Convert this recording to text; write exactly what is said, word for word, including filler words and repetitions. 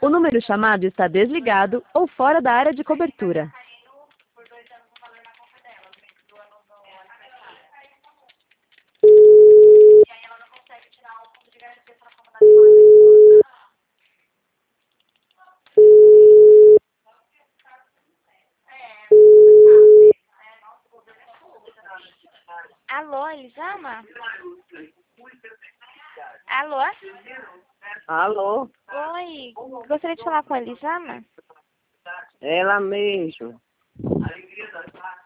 O número chamado está desligado ou fora da área de cobertura. Alô, Elisama? Alô? Alô? Oi, gostaria de falar com a Elisama? Ela mesmo.